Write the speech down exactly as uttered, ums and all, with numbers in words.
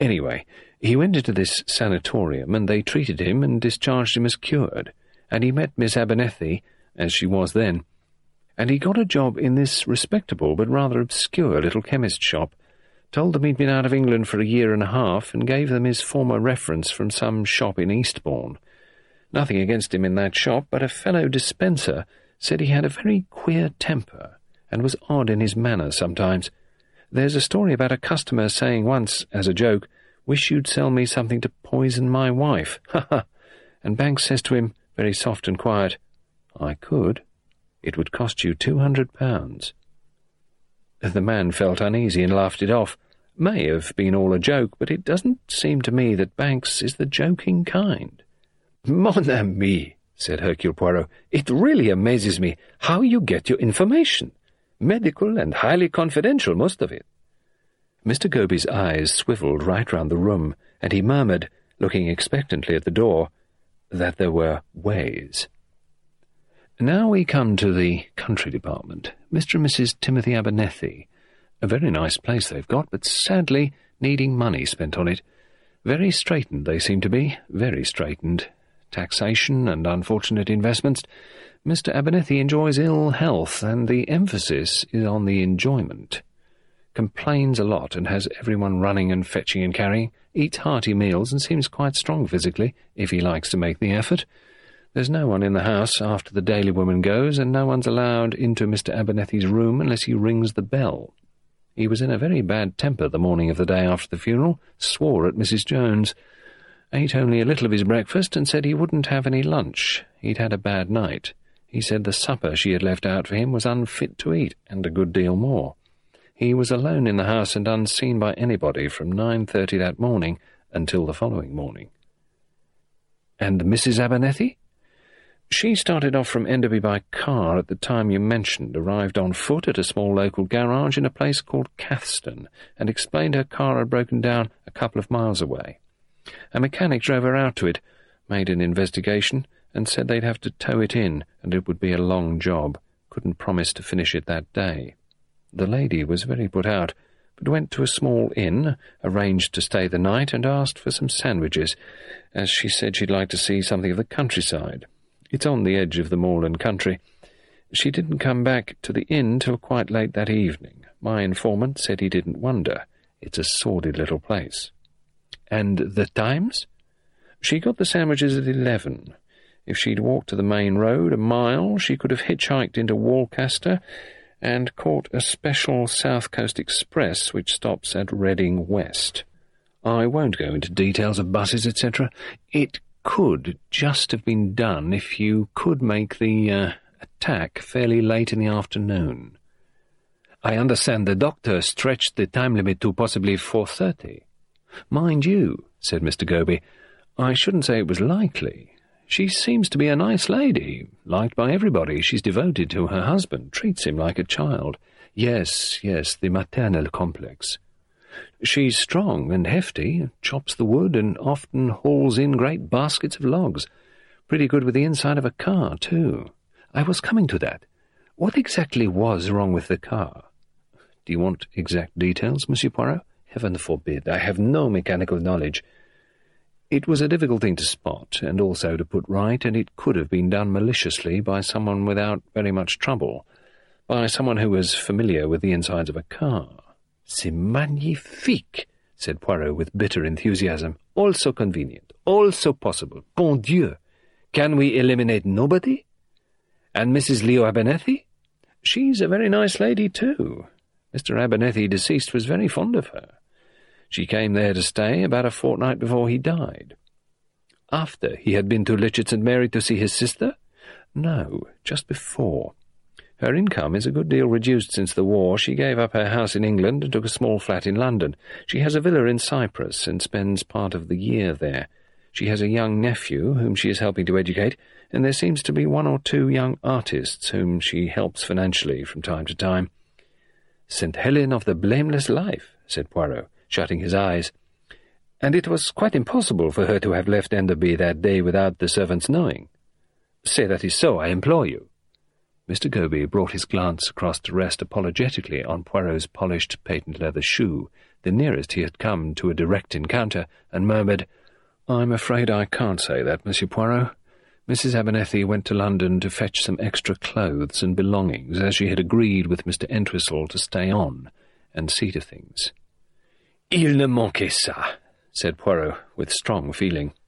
Anyway, he went into this sanatorium, and they treated him and discharged him as cured, and he met Miss Abernethy, as she was then, and he got a job in this respectable but rather obscure little chemist shop, told them he'd been out of England for a year and a half, and gave them his former reference from some shop in Eastbourne. Nothing against him in that shop, but a fellow dispenser said he had a very queer temper, and was odd in his manner sometimes. There's a story about a customer saying once, as a joke, "Wish you'd sell me something to poison my wife." Ha ha! And Banks says to him, very soft and quiet, "I could. It would cost you two hundred pounds." The man felt uneasy and laughed it off. May have been all a joke, but it doesn't seem to me that Banks is the joking kind. "Mon ami," said Hercule Poirot, "it really amazes me how you get your information. Medical and highly confidential, most of it." Mister Goby's eyes swivelled right round the room, and he murmured, looking expectantly at the door, that there were ways. Now we come to the country department. Mister and Missus Timothy Abernethy. A very nice place they've got, but sadly needing money spent on it. Very straitened they seem to be, very straitened. Taxation and unfortunate investments. Mister Abernethy enjoys ill health, and the emphasis is on the enjoyment. Complains a lot, and has everyone running and fetching and carrying. Eats hearty meals, and seems quite strong physically, if he likes to make the effort. There's no one in the house after the daily woman goes, and no one's allowed into Mister Abernethy's room unless he rings the bell. He was in a very bad temper the morning of the day after the funeral, swore at Missus Jones, ate only a little of his breakfast, and said he wouldn't have any lunch. He'd had a bad night. He said the supper she had left out for him was unfit to eat, and a good deal more. He was alone in the house and unseen by anybody from nine-thirty that morning until the following morning. And Missus Abernethy? She started off from Enderby by car at the time you mentioned, arrived on foot at a small local garage in a place called Cathston, and explained her car had broken down a couple of miles away. A mechanic drove her out to it, made an investigation, and said they'd have to tow it in, and it would be a long job. Couldn't promise to finish it that day. The lady was very put out, but went to a small inn, arranged to stay the night, and asked for some sandwiches, as she said she'd like to see something of the countryside. It's on the edge of the moorland country. She didn't come back to the inn till quite late that evening. My informant said he didn't wonder. It's a sordid little place. And the times? She got the sandwiches at eleven. If she'd walked to the main road a mile, she could have hitchhiked into Walcaster and caught a special South Coast Express which stops at Reading West. I won't go into details of buses, et cetera. It could just have been done if you could make the uh, attack fairly late in the afternoon. I understand the doctor stretched the time limit to possibly four thirty. Mind you, said Mister Goby, I shouldn't say it was likely. She seems to be a nice lady, liked by everybody. She's devoted to her husband, treats him like a child. Yes, yes, the maternal complex. She's strong and hefty, chops the wood, and often hauls in great baskets of logs. Pretty good with the inside of a car, too. I was coming to that. What exactly was wrong with the car? Do you want exact details, Monsieur Poirot? Heaven forbid. I have no mechanical knowledge. It was a difficult thing to spot, and also to put right, and it could have been done maliciously by someone without very much trouble, by someone who was familiar with the insides of a car. C'est magnifique, said Poirot with bitter enthusiasm. All so convenient, all so possible. Bon Dieu! Can we eliminate nobody? And Missus Leo Abernethy? She's a very nice lady, too. Mister Abernethy, deceased, was very fond of her. She came there to stay about a fortnight before he died. After he had been to Litchett St Mary to see his sister? No, just before. Her income is a good deal reduced since the war. She gave up her house in England and took a small flat in London. She has a villa in Cyprus and spends part of the year there. She has a young nephew whom she is helping to educate, and there seems to be one or two young artists whom she helps financially from time to time. Saint Helen of the blameless life, said Poirot, shutting his eyes. And it was quite impossible for her to have left Enderby that day without the servants knowing. Say that is so, I implore you. Mister Goby brought his glance across to rest apologetically on Poirot's polished patent leather shoe, the nearest he had come to a direct encounter, and murmured, "I'm afraid I can't say that, Monsieur Poirot. Missus Abernethy went to London to fetch some extra clothes and belongings, as she had agreed with Mister Entwistle to stay on and see to things." "Il ne manquait ça," said Poirot, with strong feeling.